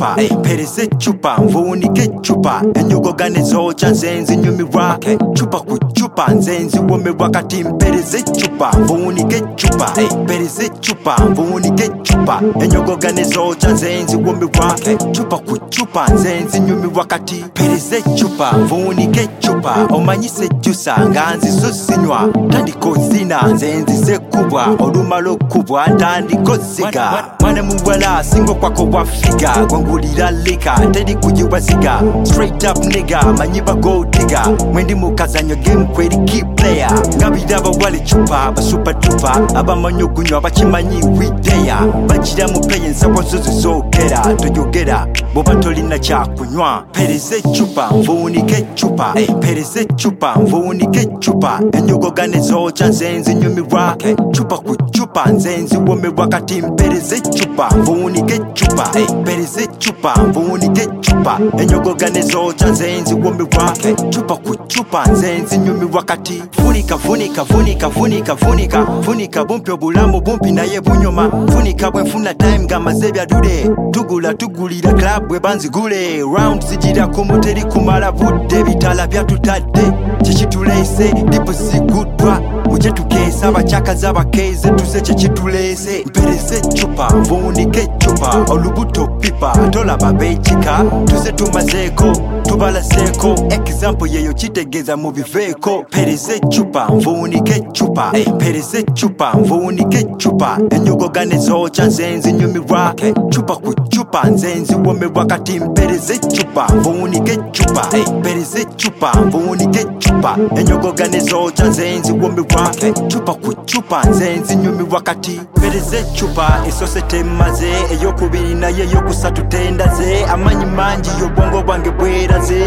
chupa mpereze chupa mvunike chupa enyogoga nezoca nzenzi nyumirwa chupa ku chupa nzenzi womerwa kati mpereze chupa mvunike chupa mpereze chupa mvunike chupa enyogoga nezoca nzenzi womerwa chupa ku chupa nzenzi nyumirwa kati mpereze chupa mvunike chupa omanyise jusa nganzi susinywa tandiko zina nzenzi sekubwa olumalo kubwa tandiko ziga mwana muwala singo kwako wafiga gwangulira lika tedi kujiwaziga straight up nigga manyiba gold digger mwendi mukazanyo game kweri key player ngabidaba wali chupa ba super duper abamanyogunyo abachimanyi wideya bachira mupeye nsabo zozogera tujogera boba tolina kyakunywa pereze chupa mvunike chupa pereze chupa mvunike chupa enyogoga nezoca nzenzi nyumirwa chupa ku chupa nzenzi womerwa kati mpereze chupa mvunike chupa pereze chupa mvunike chupa enyogoga nezoca nzenzi womerwa chupa ku chupa nzenzi nyumirwa kati vunika vunika vunika vunika vunika vunika bumpi obulamu bumpi naye bunyoma vunika bwenfuna time ngamaze byadude tugulira club bwe banzigule round zijira kumuteri kumala budde bitala byatutadde kikitulese dipusi gudwa muje tukesa abachaka z'abakeze tuze kikitulese mpereze chupa mvunike chupa olubuto pipa tolaba bechika tuze tumazeko tubalaseko example yeyo kitegeza mu biveko pereze chupa mvunike chupa pereze chupa mvunike chupa enyogoga nezoca nzenzi nyumirwa chupa ku chupa nzenzi womerwa kati mpereze chupa mvunike chupa pereze chupa mvunike chupa enyogoga nezoca nzenzi womerwa chupa ku chupa nzenzi nyumirwa kati pereze chupa esose temaze eyokubiri naye yokusatu tendaze amanyi mangi yobwongo bwange bweraze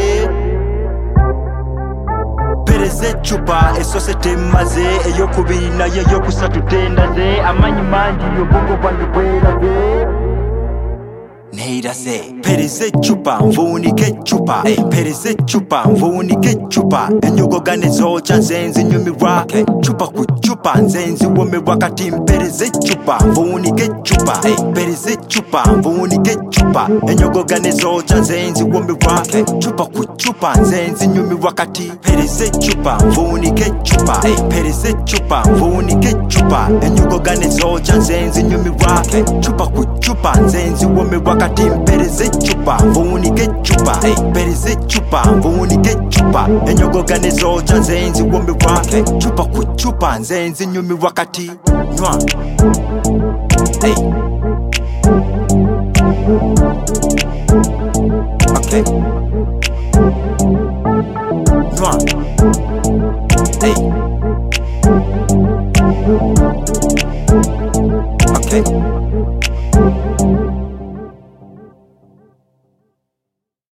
pereze chupa esose temaze eyokubiri naye yokusatu tendaze amanyi mangi yobwongo bwange bweraze neiraze pereze chupa mvunike chupa pereze chupa mvunike chupa enyogoga nezoca nzenzi nyumirwa chupa ku chupa nzenzi womerwa kati mpereze chupa mvunike chupa pereze chupa mvunike chupa enyogoga nezoca nzenzi womerwa chupa ku chupa nzenzi nyumirwa kati pereze chupa mvunike chupa pereze chupa mvunike chupa enyogoga nezoca nzenzi nyumirwa chupa ku chupa nzenzi womerwa kati mpereze chupa mvunike chupa pereze chupa mvunike chupa enyogoga nezoca nzenzi womerwa chupa ku chupa nzenzi nyumirwa kati nywa okay nywa okay